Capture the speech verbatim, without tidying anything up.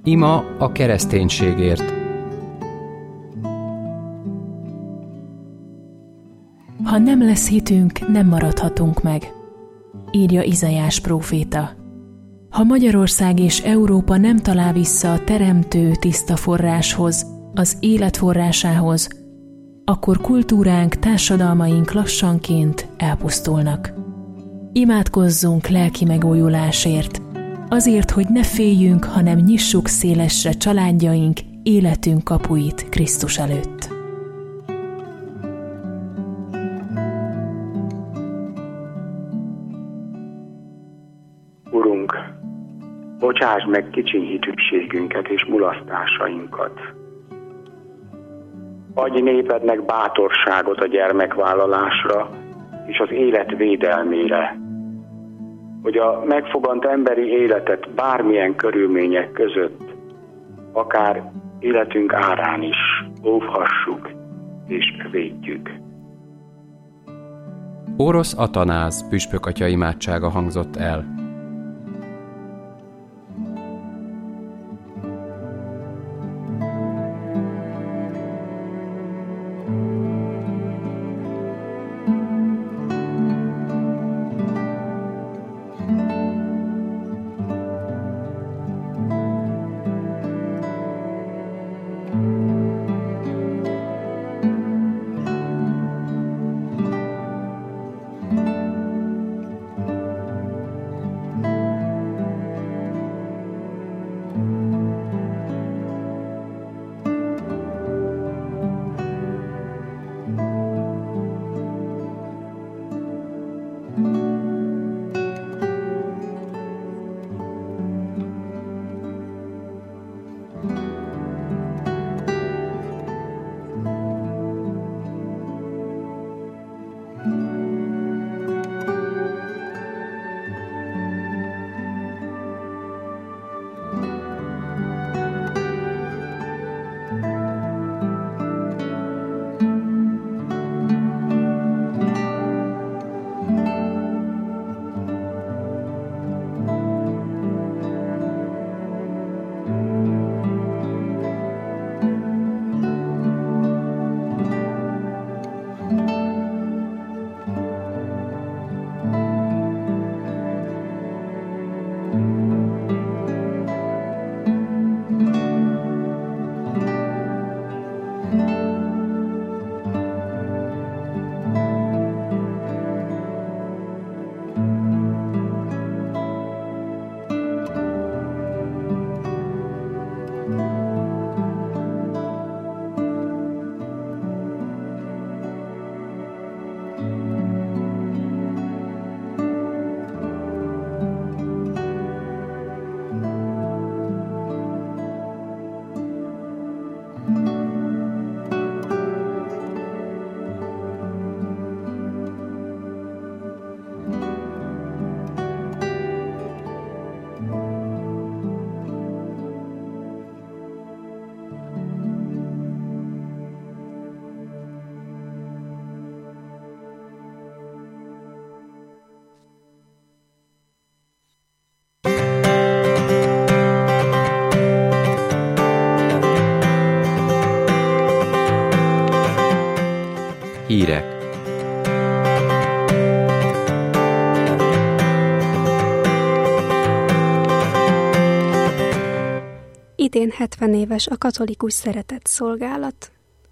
Ima a kereszténységért. Ha nem lesz hitünk, nem maradhatunk meg, írja Izaiás próféta. Ha Magyarország és Európa nem talál vissza a teremtő tiszta forráshoz, az élet forrásához, akkor kultúránk, társadalmaink lassanként elpusztulnak. Imádkozzunk lelki megújulásért, azért, hogy ne féljünk, hanem nyissuk szélesre családjaink, életünk kapuit Krisztus előtt. Urunk, bocsásd meg kicsi hitűségünket és mulasztásainkat. Adj népednek bátorságot a gyermekvállalásra és az élet védelmére, hogy a megfogant emberi életet bármilyen körülmények között, akár életünk árán is óvhassuk és védjük. Orosz Atanáz püspökatya imádsága hangzott el. Hírek. Idén hetven éves a katolikus szeretett szolgálat.